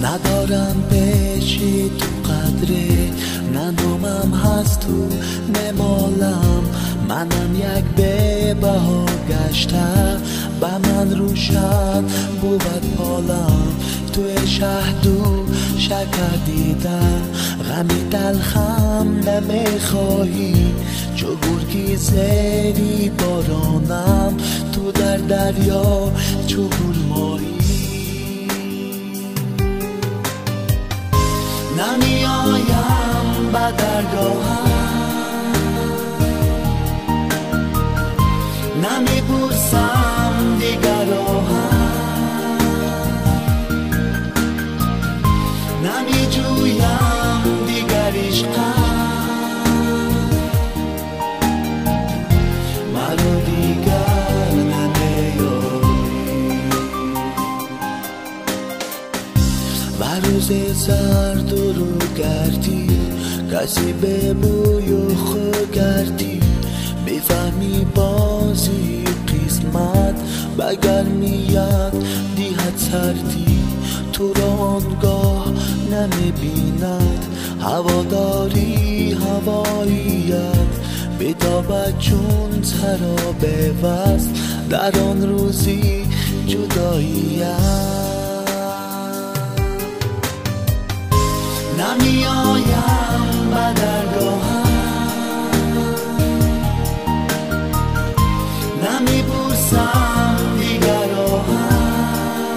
ندارم پیشی تو قدره، نه نامم هست تو نمالم. منم یک بها گشته، با من روشن بود پالم. توی شهدو شکر دیدم، غمی تلخم نمیخواهی. چو گرگی زیری بارانم، تو در دریا چو گل ماهی. نمی آیم به درگاهم، نمی پرسم دیگر راهم، نمی جویم دیگر عشقم. مرا دیگر نمیاری و روز زرد و رو گردی، کسی به بوی و خو گردی. میفهمی بازی قسمت، بگر میاد دیهت سردی. تو را آنگاه نمیبیند، هواداری هواییت. بیتابد چون سراب وصل، در آن روزی جداییت. نمی آیم به درگاهم، نمی پرسم دیگر راهم،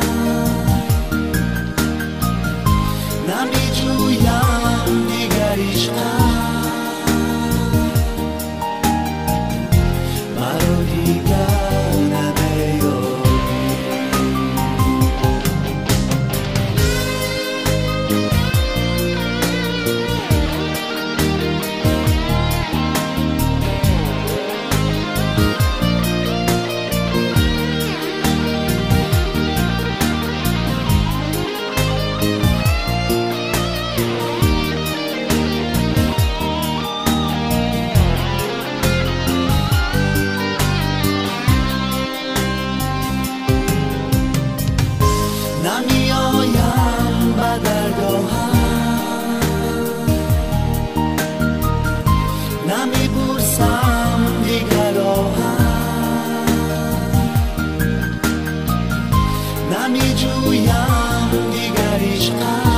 نمی جویم دیگر عشقم. مرا دیگر نمیاری. نمی آیم به درگاهم، نمی پرسم دیگر راهم، نمی جویم دیگر عشقم.